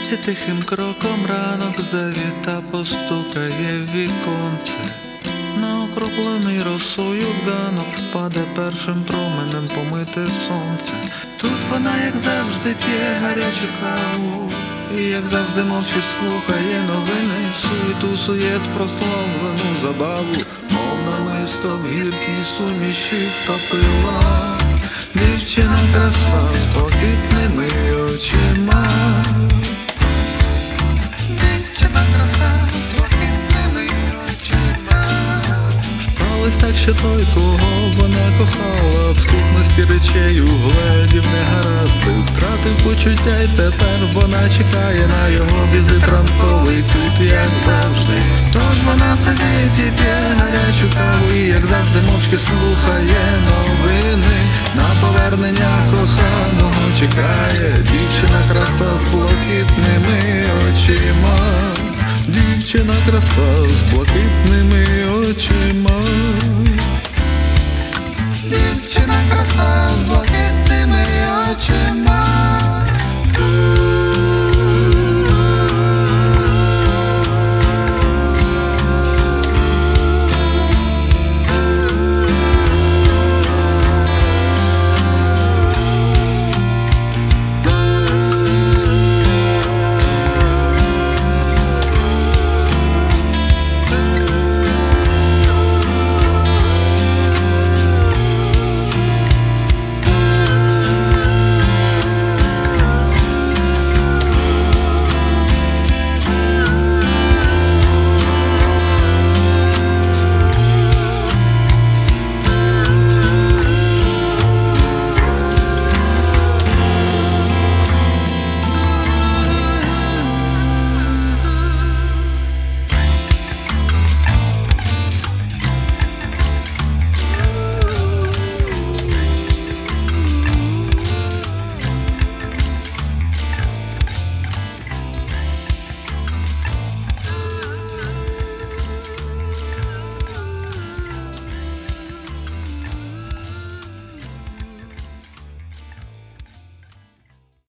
під'їзді тихим кроком ранок завіта, постукає в віконце. На окроплений росою ганок впаде першим променем помите сонце. Тут вона, як завжди, п'є гарячу каву і, як завжди, мовчки слухає новини. Суету суєт прославлену забаву, мов намисто в гіркій суміші втопила. Дівчина краса з блакитними очима. Дівчина краса з блакитними очима. Сталось так, що той, кого вона кохала, в сутності речей угледів негаразди, втратив почуття, й тепер вона чекає на його візит ранковий тут, як завжди. Тож вона сидить і п'є гарячу каву і, як завжди, мовчки слухає новини. На повернення коханого чекає дівчина краса з блакитними очима. Дівчина краса з блакитними очима.